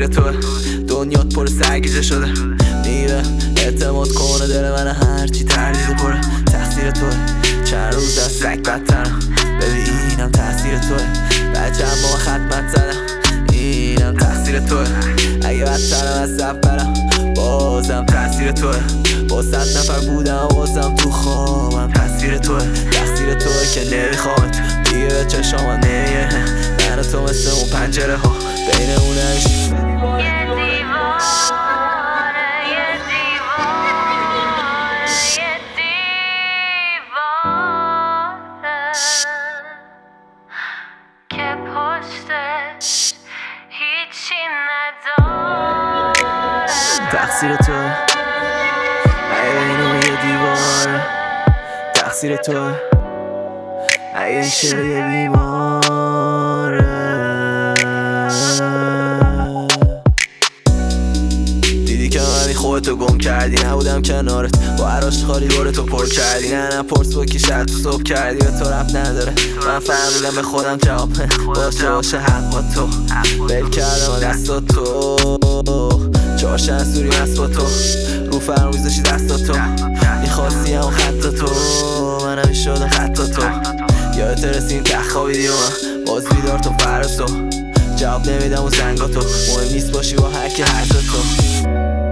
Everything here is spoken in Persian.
تقصیر توه. دنیات پر سرگیجه شده، میره اعتماد کنه دل من هرچی تردید پره. تقصیر توه، چند روز از سگ بدترم، ببین اینم تقصیر توه. بچه هم با خدمت زدم، اینم تقصیر توه. اگه بدترم از سفرم، بازم تقصیر توه. با 100 نفر بودم بازم تو خوابم، تقصیر توه. تقصیر توه که نمیخوامت دیگه به چشام نمیه. من و تو مثل اون پنجره ها بین اون نمیشه. تقصیر توه، اگه اینو یه دیواره. تقصیر توه، اگه این شعر یه بیماره. دیدی که من خودتو گم کردی، نبودم کنارت با عراش خالی دورتو پر کردی. نه پرس با کی شد تو صبح کردی، به تو رب نداره. من فهمیدم به خودم جواب باشه حق با تو. بل کردم و دستا تو چهارشن سوری مست با تو. رو فرم میزشی دستا تو، میخواستی همون خط تو، منم شده خط تو. یادت رسیم که خوابیدی و من باز بیدار تو فرز تو. جواب نمیدم و زنگا تو، مهم نیست باشی با هرکی هر تو.